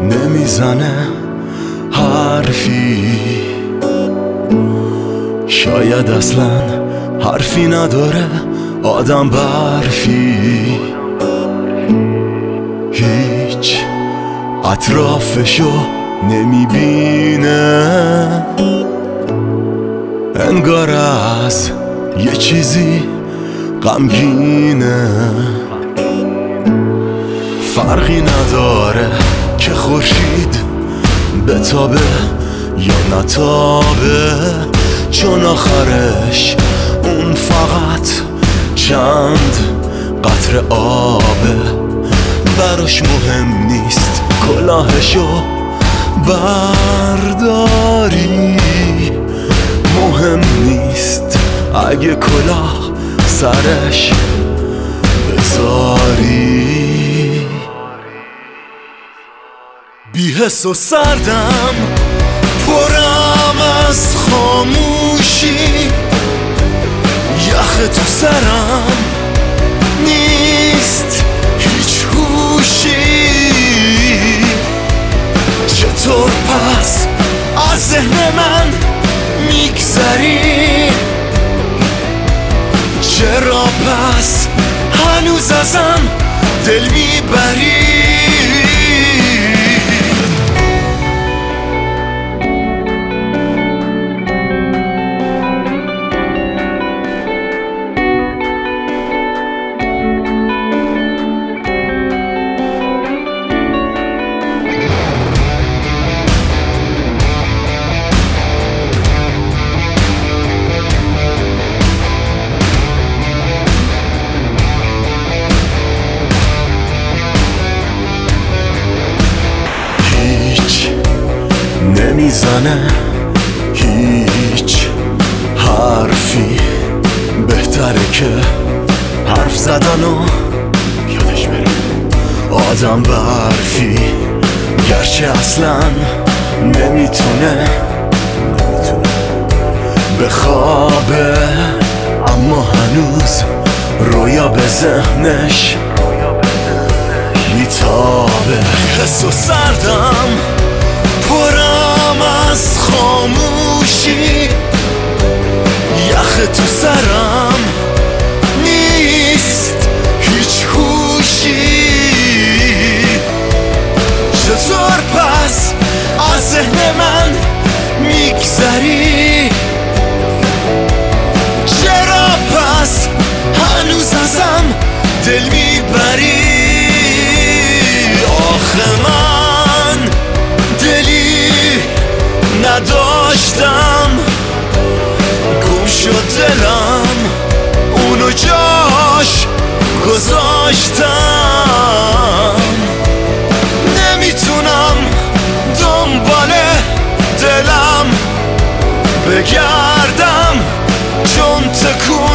نمیزنه حرفی، شاید اصلا حرفی نداره آدم برفی. هیچ اطرافشو نمیبینه، انگار از یه چیزی غمگینه. فرقی نداره که خورشید بتابه یا نتابه، چون آخرش اون فقط چند قطره آبه. براش مهم نیست کلاهشو برداری، مهم نیست اگه کلاه سرش بذاری. بی‌حس و سردم، پرم از خاموشی، یخ تو سرم نیست هیچ هوشی. چطور پس از ذهن من میگذری؟ چرا پس هنوز ازم دل میبری؟ نمیزنه هیچ حرفی، بهتره که حرف زدن و یادش بره آدم برفی. گرچه اصلا نمیتونه بخوابه، اما هنوز رویا به ذهنش میتابه. حس و سردم، پرم از خاموشی، یخ تو سرم نیست هیچ هوشی. چطور پس از ذهن من میگذری؟ چرا پس هنوز ازم دل میبری؟ آخه من دلی نداشتم، گم شد دلم اونو جاش گذاشتم. نمیتونم دنبال دلم بگردم، چون تکون